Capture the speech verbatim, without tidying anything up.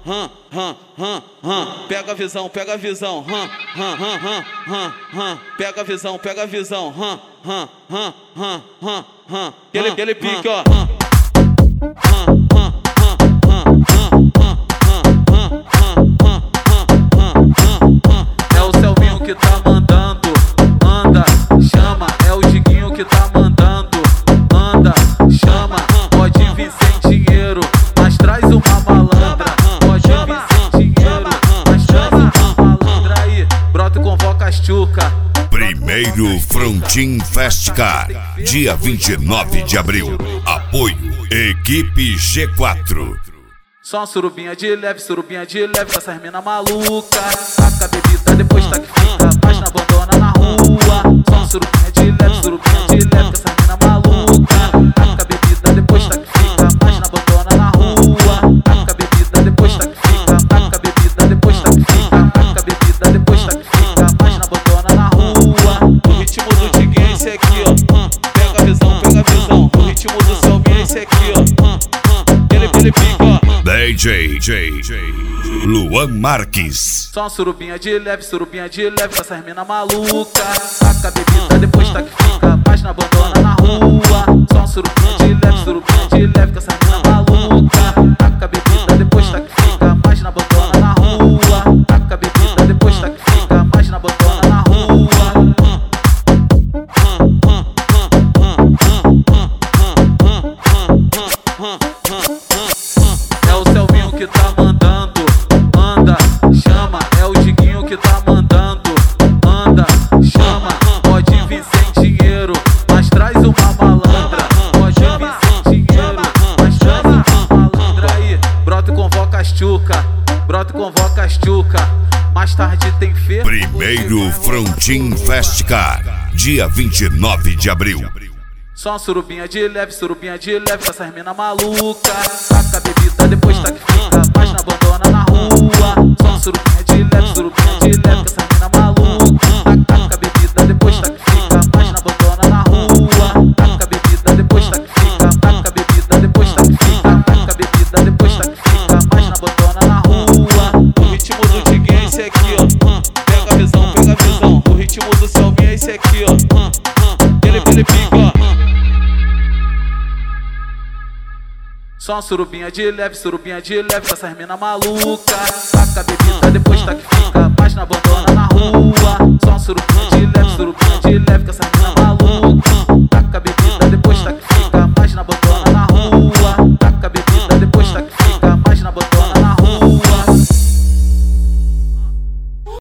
hum, hum, hum, hum. Pega a visão, pega a visão, hum, hum, hum, hum, hum, hum. Pega a visão, pega a visão, hum, hum, hum, hum, hum, hum. Aquele, aquele pique, ó. Hum, hum, hum, hum, hum, hum, hum. É o Selvinho que tá mandando, anda, chama. É o Diguinho que tá mandando, anda, chama. Pode vir sem dinheiro, mas traz uma malandra. Pode vir sem dinheiro, mas traz uma malandra aí. Brota e convoca as tchuca. Primeiro Frontin Festcar, dia vinte e nove de abril. Apoio Equipe G quatro. Só uma surubinha de leve, surubinha de leve com essas mina maluca. Taca a bebida, depois tá que fica, mas não abandona na rua. Só uma surubinha de leve, surubinha de leve com essas mina maluca. Taca a bebida, depois tá que fica, mas não abandona na rua. Taca a bebida, depois tá que fica, taca a bebida, depois tá que fica, taca a bebida, depois tá que fica, mas não abandona na rua. O ritmo do Diguinho é esse aqui, ó. Pega a visão, pega a visão. O ritmo do Selvinho é esse aqui, ó. Ele, ele pica, ó. D J Luan Marques. Só uma surubinha de leve, surubinha de leve com essas mina maluca. Taca a bebida, depois tá que fica, mas não abandona na rua. Só uma surubinha de leve, surubinha de leve com essas mina maluca. Taca a bebida, depois tá que fica, mas não abandona na rua. Taca a bebida, depois tá que fica, mas não abandona na rua. É o Selvinho que tá mandando, anda, chama. É o Diguinho que tá mandando, anda, chama. Pode vir sem dinheiro, mas traz uma malandra. Pode vir sem dinheiro, mas traz uma malandra aí. Brota e convoca as tchuca, brota e convoca as tchuca. Mais tarde tem feira. Primeiro Frontin Festcar, dia vinte e nove de abril. Só uma surubinha de leve, surubinha de leve com essas mina maluca. Taca a bebida, depois tá que fica, mas não abandona na rua. Só uma surubinha de leve, surubinha de leve com essas mina maluca. Taca a bebida, depois tá que fica, mas não abandona na rua. Taca a bebida, depois tá que fica, taca a bebida, depois tá que fica, taca a bebida, depois tá que fica, mas não abandona na rua. O ritmo do Diguinho é esse aqui, ó. Pega a visão, pega a visão. O ritmo do Selvinho é esse aqui, ó. Ele, ele pica, ó. Só uma surubinha de leve, surubinha de leve com essas mina maluca. Taca a bebida, depois tá que fica, mas não abandona na rua. Só uma surubinha de leve, surubinha de leve com essas mina